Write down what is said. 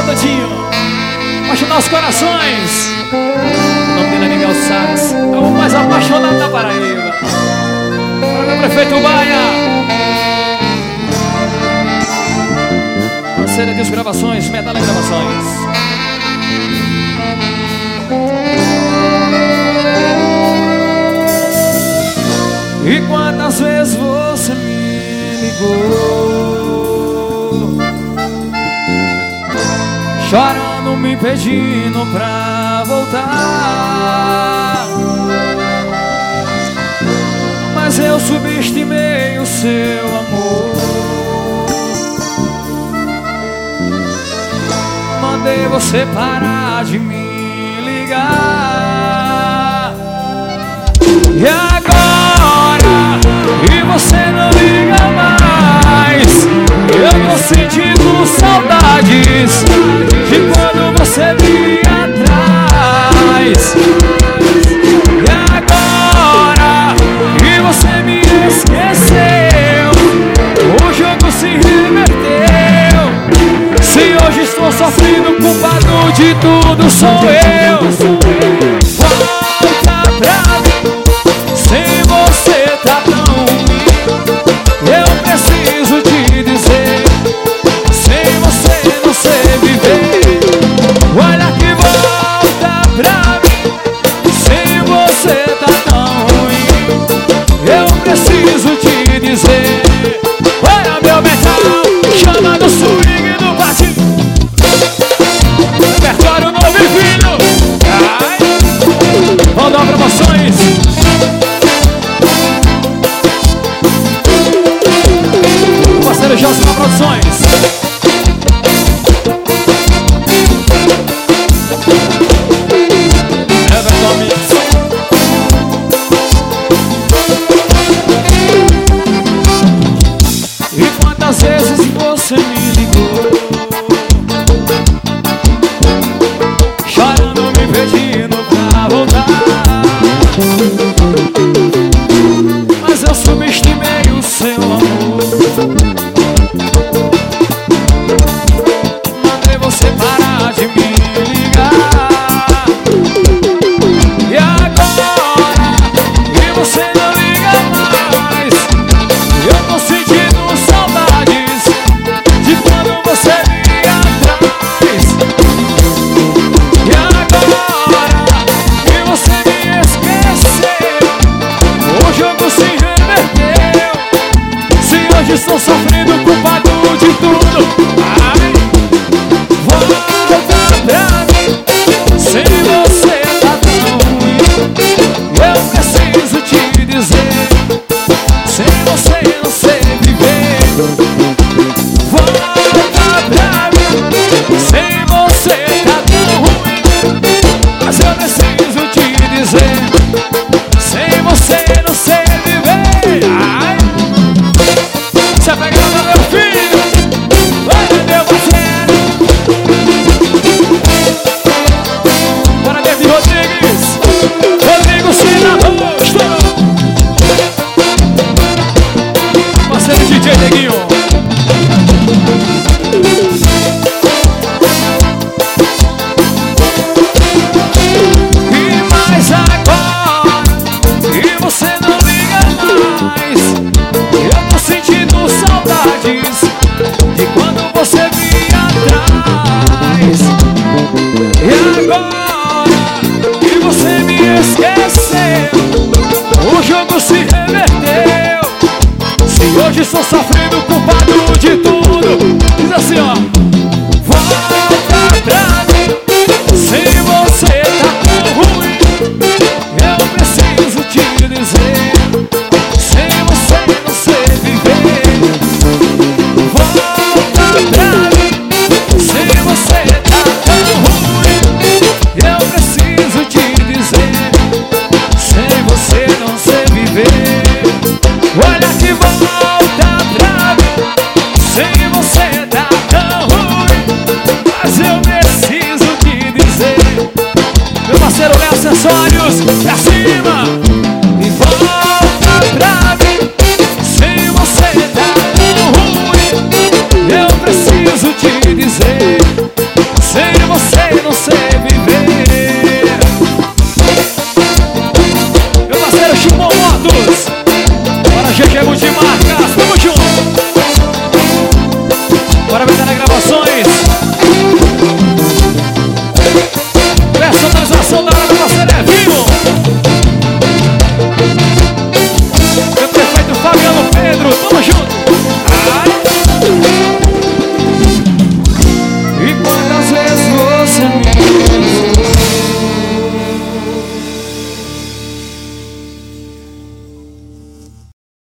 Todinho, apaixonar os corações. O nome dele é Miguel Sax, é o mais apaixonado da Paraíba. Para meu prefeito Baia, parceira de gravações, Medalha Gravações. E quantas vezes você me ligou, chorando, me pedindo pra voltar, mas eu subestimei o seu amor. Mandei você parar de me ligar. E agora, e você não liga mais. Eu tô sentindo saudades de quando você vinha atrás. E agora, e você me esqueceu. O jogo se reverteu. Se hoje estou sofrendo, culpado de tudo sou eu. Volta pra mim, sem você tá tão ruim. Eu preciso te dizer, sem você não sei viver. Olha que volta pra mim, sem você tá tão ruim. Eu preciso te dizer. Olha meu metal, chama do swing do baixinho. Repertório novo e fino. Rodou Promoções. Parceiro Josma Produções. Everton Mix. E quantas vezes você me ligou, chorando, me pedindo pra voltar, mas eu subestimei o seu amor. Mandei você parar de me ligar. E agora, e você não liga mais. Eu tô sentindo saudades de quando você vinha atrás. E agora, e você me esqueceu. O jogo se reverteu. Se hoje estou sofrendo, culpado de tudo. Ai, volta pra mim, sem você tá tão ruim. Eu preciso te dizer, sem você não sei viver. Volta pra mim, sem você tá tão ruim. Mas eu preciso te dizer, sem você não sei viver. Ai, você pegando meu filho, olha meu parceiro. Bora, David Rodrigues, Rodrigo Senador, parceiro DJ Neguinho. E mais agora, e você não liga mais. Eu tô sentindo saudades de quando você vinha atrás. E agora, e você me esqueceu. O jogo se reverteu. Se hoje estou sofrendo, culpado de tudo